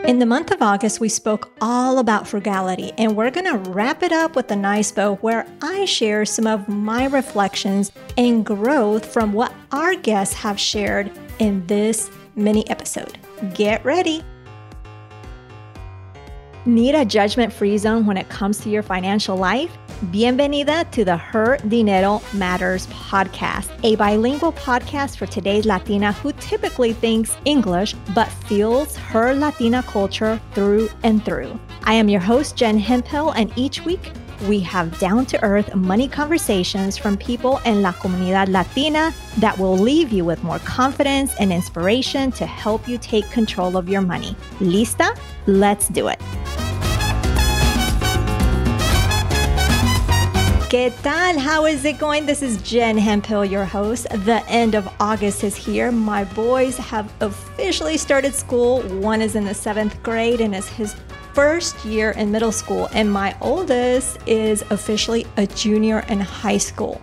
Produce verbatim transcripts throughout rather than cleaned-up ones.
In the month of August, we spoke all about frugality, and we're going to wrap it up with a nice bow where I share some of my reflections and growth from what our guests have shared in this mini episode. Get ready. Need a judgment-free zone when it comes to your financial life? Bienvenida to the Her Dinero Matters podcast, a bilingual podcast for today's Latina who typically thinks English but feels her Latina culture through and through. I am your host, Jen Hemphill, and each week we have down-to-earth money conversations from people in La Comunidad Latina that will leave you with more confidence and inspiration to help you take control of your money. Lista? Let's do it. ¿Qué tal? How is it going? This is Jen Hemphill, your host. The end of August is here. My boys have officially started school. One is in the seventh grade and is his first year in middle school. And my oldest is officially a junior in high school.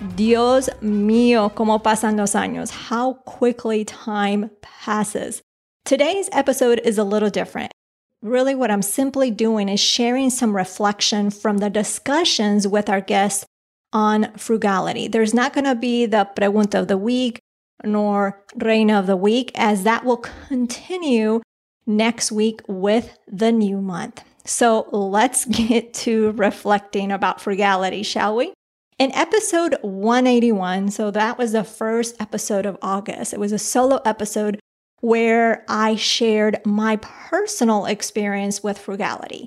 Dios mío, cómo pasan los años. How quickly time passes. Today's episode is a little different. Really, what I'm simply doing is sharing some reflection from the discussions with our guests on frugality. There's not going to be the pregunta of the week nor reina of the week, as that will continue next week with the new month. So let's get to reflecting about frugality, shall we? In episode one eighty-one, so that was the first episode of August. It was a solo episode where I shared my personal experience with frugality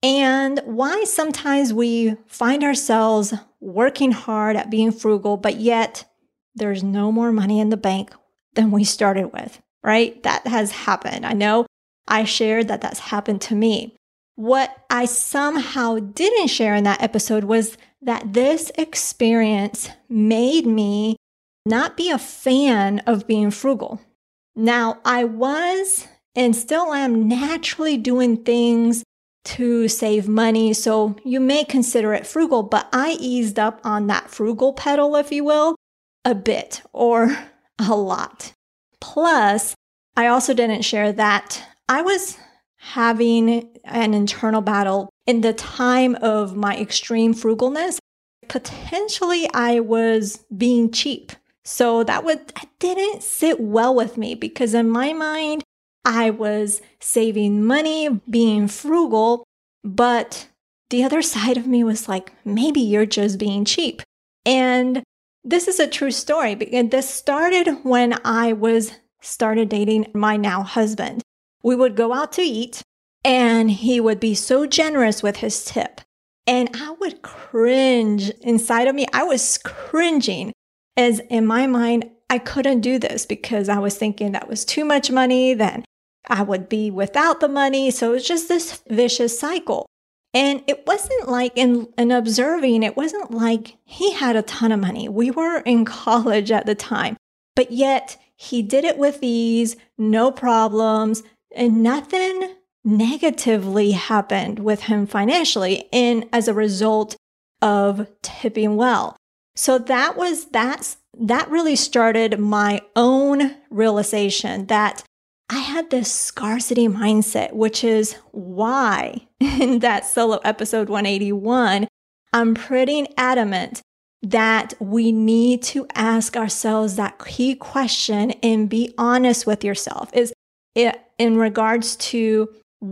and why sometimes we find ourselves working hard at being frugal, but yet there's no more money in the bank than we started with, right? That has happened. I know I shared that that's happened to me. What I somehow didn't share in that episode was that this experience made me not be a fan of being frugal. Now, I was and still am naturally doing things to save money, so you may consider it frugal, but I eased up on that frugal pedal, if you will, a bit or a lot. Plus, I also didn't share that I was having an internal battle in the time of my extreme frugalness. Potentially, I was being cheap. So that would that didn't sit well with me because in my mind, I was saving money, being frugal, but the other side of me was like, maybe you're just being cheap. And this is a true story because this started when I was started dating my now husband. We would go out to eat and he would be so generous with his tip. And I would cringe inside of me. I was cringing. As in my mind, I couldn't do this because I was thinking that was too much money, then I would be without the money. So it's just this vicious cycle. And it wasn't like in, in observing, it wasn't like he had a ton of money. We were in college at the time, but yet he did it with ease, no problems, and nothing negatively happened with him financially and as a result of tipping well. So that was, that's, that really started my own realization that I had this scarcity mindset, which is why in that solo episode one eighty-one, I'm pretty adamant that we need to ask ourselves that key question and be honest with yourself is it in regards to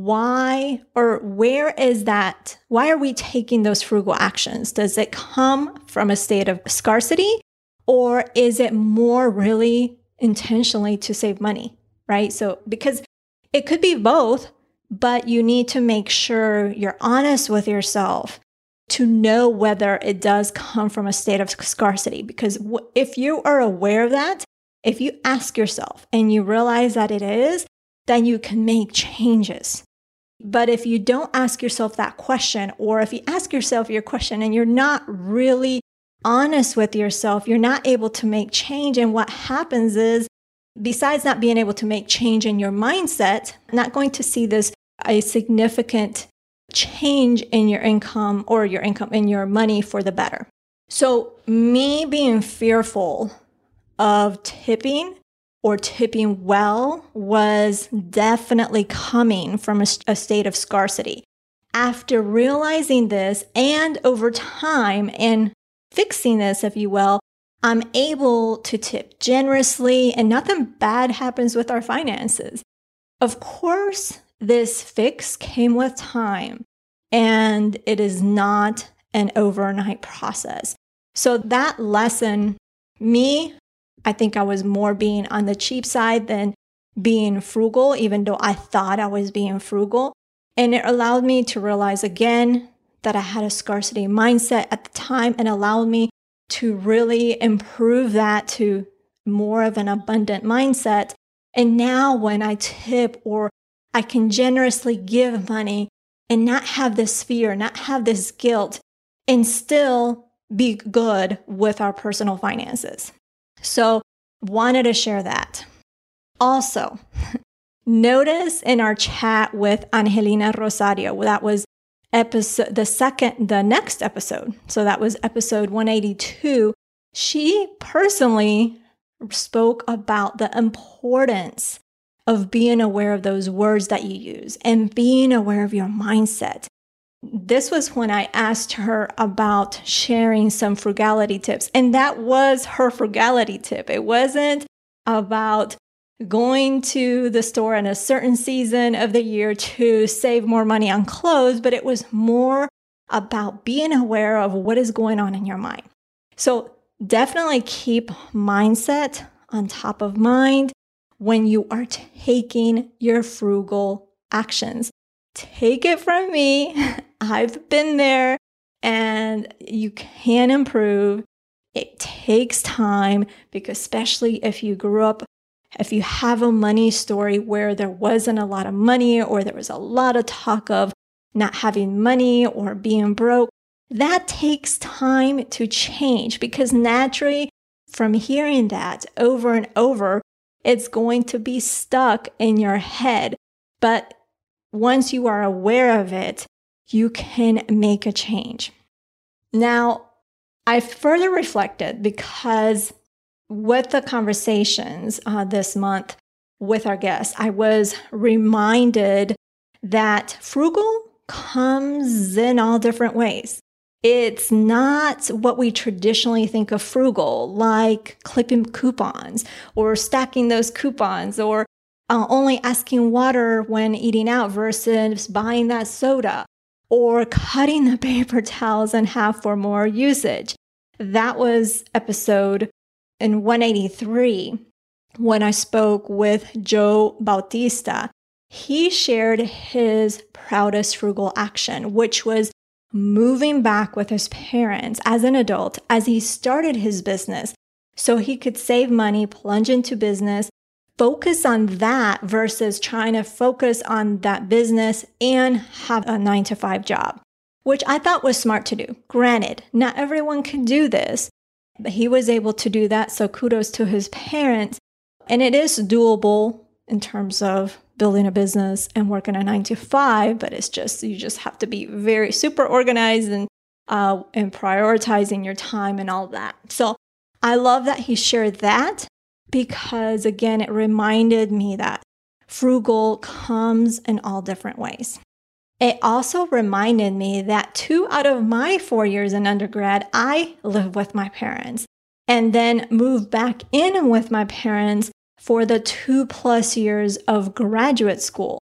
why or where is that? Why are we taking those frugal actions? Does it come from a state of scarcity or is it more really intentionally to save money, right? So because it could be both, but you need to make sure you're honest with yourself to know whether it does come from a state of scarcity. Because if you are aware of that, if you ask yourself and you realize that it is, then you can make changes. But if you don't ask yourself that question, or if you ask yourself your question and you're not really honest with yourself, you're not able to make change. And what happens is, besides not being able to make change in your mindset, not going to see this a significant change in your income or your income in your money for the better. So me being fearful of tipping or tipping well was definitely coming from a, a state of scarcity. After realizing this and over time and fixing this, if you will, I'm able to tip generously and nothing bad happens with our finances. Of course, this fix came with time and it is not an overnight process. So that lesson, me, I think I was more being on the cheap side than being frugal, even though I thought I was being frugal. And it allowed me to realize again that I had a scarcity mindset at the time and allowed me to really improve that to more of an abundant mindset. And now when I tip or I can generously give money and not have this fear, not have this guilt, and still be good with our personal finances. So wanted to share that. Also, notice in our chat with Angelina Rosario, that was episode, the second, the next episode. So that was episode one eighty-two. She personally spoke about the importance of being aware of those words that you use and being aware of your mindset. This was when I asked her about sharing some frugality tips, and that was her frugality tip. It wasn't about going to the store in a certain season of the year to save more money on clothes, but it was more about being aware of what is going on in your mind. So definitely keep mindset on top of mind when you are taking your frugal actions. Take it from me. I've been there and you can improve. It takes time because especially if you grew up, if you have a money story where there wasn't a lot of money or there was a lot of talk of not having money or being broke, that takes time to change because naturally from hearing that over and over, it's going to be stuck in your head. But once you are aware of it, you can make a change. Now, I further reflected because with the conversations uh, this month with our guests, I was reminded that frugal comes in all different ways. It's not what we traditionally think of frugal, like clipping coupons or stacking those coupons or uh, only asking water when eating out versus buying that soda or cutting the paper towels in half for more usage. That was episode in one eighty-three when I spoke with Joe Bautista. He shared his proudest frugal action, which was moving back with his parents as an adult as he started his business so he could save money, plunge into business, focus on that versus trying to focus on that business and have a nine to five job, which I thought was smart to do. Granted, not everyone can do this, but he was able to do that. So kudos to his parents. And it is doable in terms of building a business and working a nine to five, but it's just, you just have to be very super organized and, uh, and prioritizing your time and all that. So I love that he shared that because again, it reminded me that frugal comes in all different ways. It also reminded me that two out of my four years in undergrad, I lived with my parents and then moved back in with my parents for the two plus years of graduate school.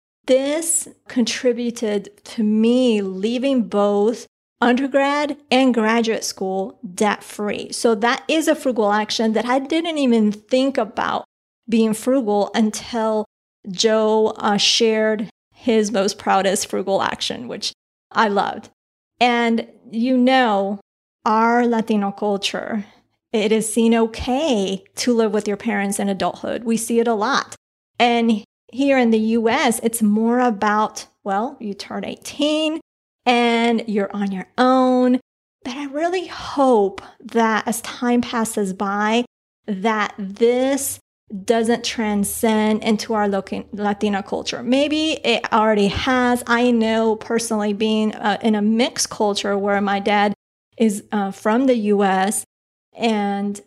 This contributed to me leaving both undergrad and graduate school debt-free. So that is a frugal action that I didn't even think about being frugal until Joe uh, shared his most proudest frugal action, which I loved. And you know, our Latino culture, it is seen okay to live with your parents in adulthood. We see it a lot. And here in the U S, it's more about, well, you turn eighteen and you're on your own. But I really hope that as time passes by, that this doesn't transcend into our Latino culture. Maybe it already has. I know personally being uh, in a mixed culture where my dad is uh, from the U S and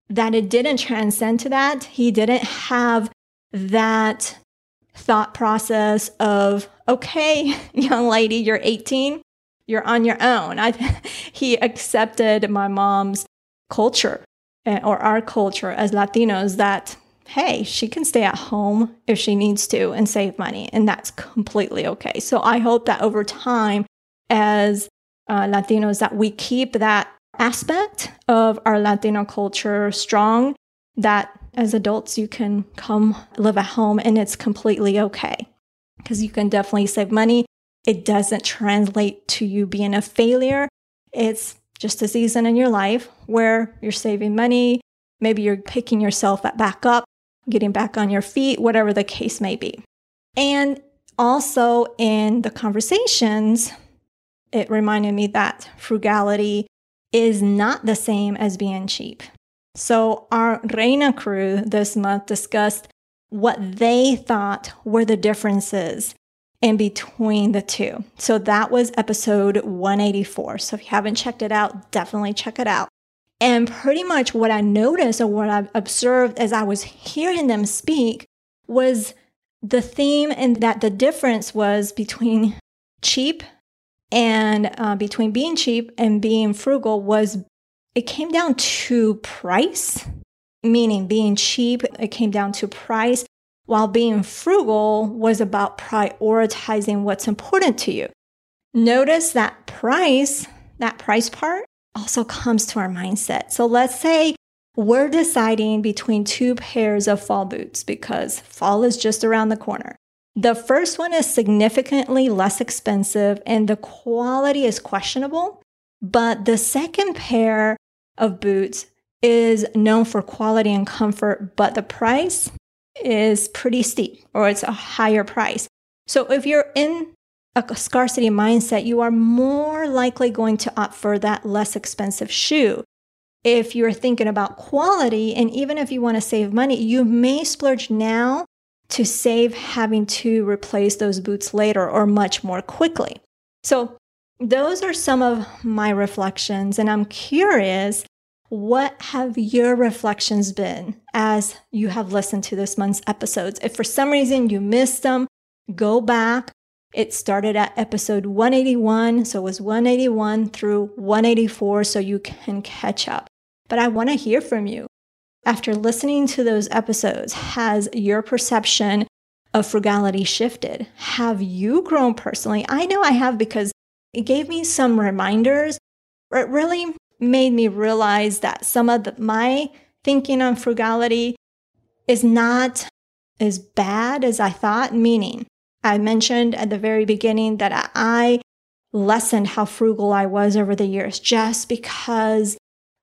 that it didn't transcend to that. He didn't have that thought process of, okay, young lady, you're eighteen, you're on your own. I, he accepted my mom's culture or our culture as Latinos that, hey, she can stay at home if she needs to and save money. And that's completely okay. So I hope that over time, as uh, Latinos, that we keep that aspect of our Latino culture strong, that as adults, you can come live at home and it's completely okay because you can definitely save money. It doesn't translate to you being a failure. It's just a season in your life where you're saving money. Maybe you're picking yourself back up, getting back on your feet, whatever the case may be. And also in the conversations, it reminded me that frugality is not the same as being cheap. So our Reina crew this month discussed what they thought were the differences in between the two. So that was episode one eighty-four. So if you haven't checked it out, definitely check it out. And pretty much what I noticed or what I observed as I was hearing them speak was the theme, and that the difference was between cheap and uh, between being cheap and being frugal was it came down to price, meaning being cheap, it came down to price, while being frugal was about prioritizing what's important to you. Notice that price, that price part also comes to our mindset. So let's say we're deciding between two pairs of fall boots because fall is just around the corner. The first one is significantly less expensive and the quality is questionable, but the second pair of boots is known for quality and comfort, but the price is pretty steep or it's a higher price. So if you're in a scarcity mindset, you are more likely going to opt for that less expensive shoe. If you're thinking about quality, and even if you want to save money, you may splurge now to save having to replace those boots later or much more quickly. So those are some of my reflections, and I'm curious, what have your reflections been as you have listened to this month's episodes? If for some reason you missed them, go back. It started at episode one eighty-one, so it was one eighty-one through one eighty-four, so you can catch up. But I want to hear from you. After listening to those episodes, has your perception of frugality shifted? Have you grown personally? I know I have, because it gave me some reminders. It really made me realize that some of the, my thinking on frugality is not as bad as I thought, meaning I mentioned at the very beginning that I lessened how frugal I was over the years just because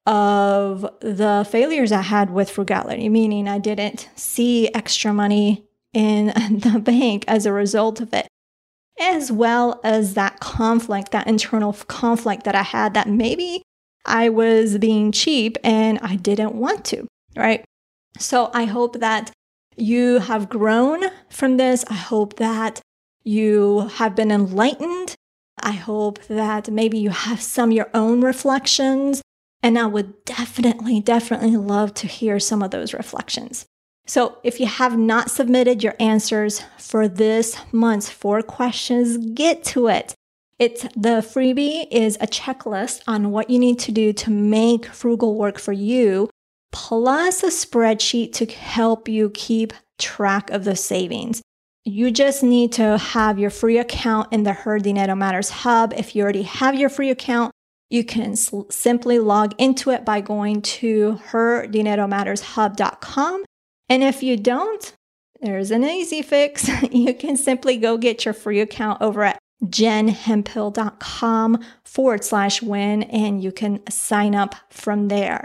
of the failures I had with frugality, meaning I didn't see extra money in the bank as a result of it, as well as that conflict, that internal conflict that I had that maybe I was being cheap and I didn't want to, right? So I hope that you have grown from this. I hope that you have been enlightened. I hope that maybe you have some of your own reflections. And I would definitely, definitely love to hear some of those reflections. So if you have not submitted your answers for this month's four questions, get to it. It's the freebie is a checklist on what you need to do to make frugal work for you, plus a spreadsheet to help you keep track of the savings. You just need to have your free account in the Her Dinero Matters Hub. If you already have your free account, you can s- simply log into it by going to her dinero matters hub dot com. And if you don't, there's an easy fix. You can simply go get your free account over at jenhemphill.com forward slash win, and you can sign up from there.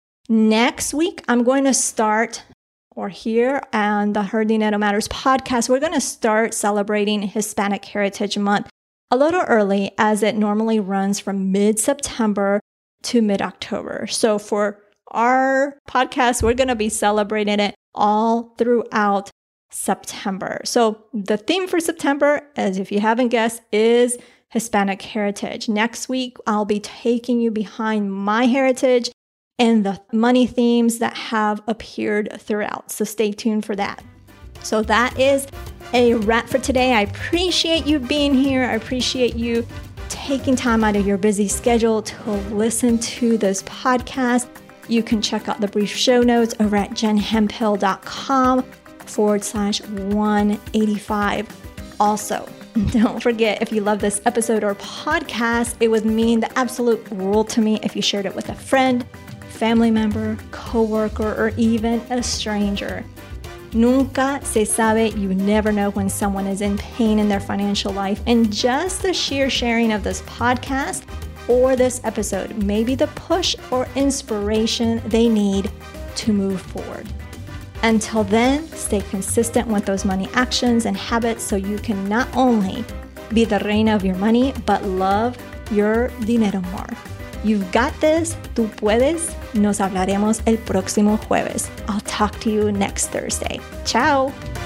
Next week, I'm going to start, or here on the Her Dinero Matters podcast, we're going to start celebrating Hispanic Heritage Month a little early, as it normally runs from mid-September to mid-October. So for our podcast, we're going to be celebrating it all throughout September. So the theme for September, as if you haven't guessed, is Hispanic heritage. Next week, I'll be taking you behind my heritage and the money themes that have appeared throughout. So stay tuned for that. So that is a wrap for today. I appreciate you being here. I appreciate you taking time out of your busy schedule to listen to this podcast. You can check out the brief show notes over at jenhemphill.com forward slash 185. Also, don't forget, if you love this episode or podcast, it would mean the absolute world to me if you shared it with a friend, family member, coworker, or even a stranger. Nunca se sabe, you never know when someone is in pain in their financial life, and just the sheer sharing of this podcast or this episode may be the push or inspiration they need to move forward. Until then, stay consistent with those money actions and habits so you can not only be the reina of your money, but love your dinero more. You've got this, tú puedes. Nos hablaremos el próximo jueves. I'll talk to you next Thursday. Ciao.